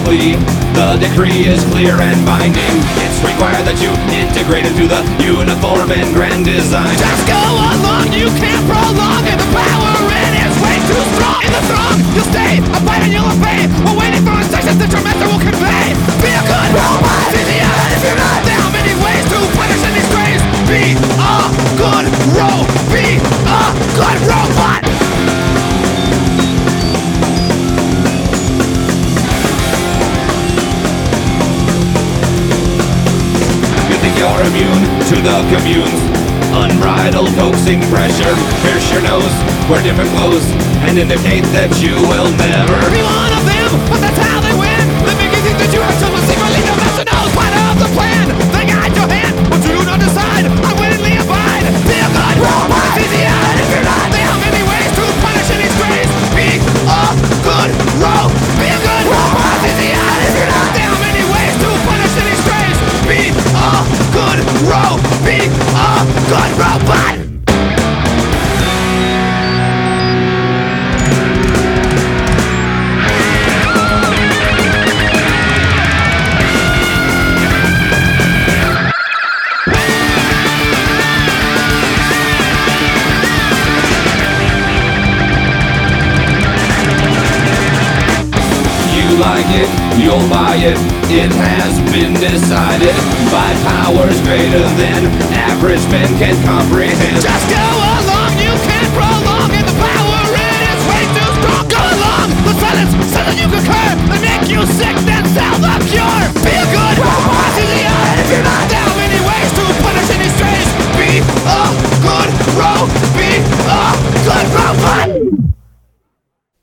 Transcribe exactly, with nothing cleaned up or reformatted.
plea. The decree is clear and binding. It's required that you integrate into the uniform and grand design. Just go along, you can't prolong it. The power in is way too strong. In the throng, you'll stay, abide and you'll obey. We're waiting for instructions that your master will convey. Be a good robot, see the end if you're not. There are many ways to punish and disgrace. Be a good ro, be a good robot. You're immune to the commune's unbridled coaxing pressure. Pierce your nose, wear different clothes, and indicate that you will never be one of them, but that's how they win. They make you think that you have someone secretly the master knows part of the plan. They guide your hand, but you do not decide. Unwittingly abide. Be a good robot. It's easy out if you're not. There are many ways to punish and disgrace. Be a good ro. Be a good robot. It's easy out if you're not. There are many ways to punish and disgrace. Be a good ro. Be a good robot. like it, you'll buy it. It has been decided by powers greater than average men can comprehend. Just go along, you can't prolong, and the power in is way too strong. Go along, the silence says that you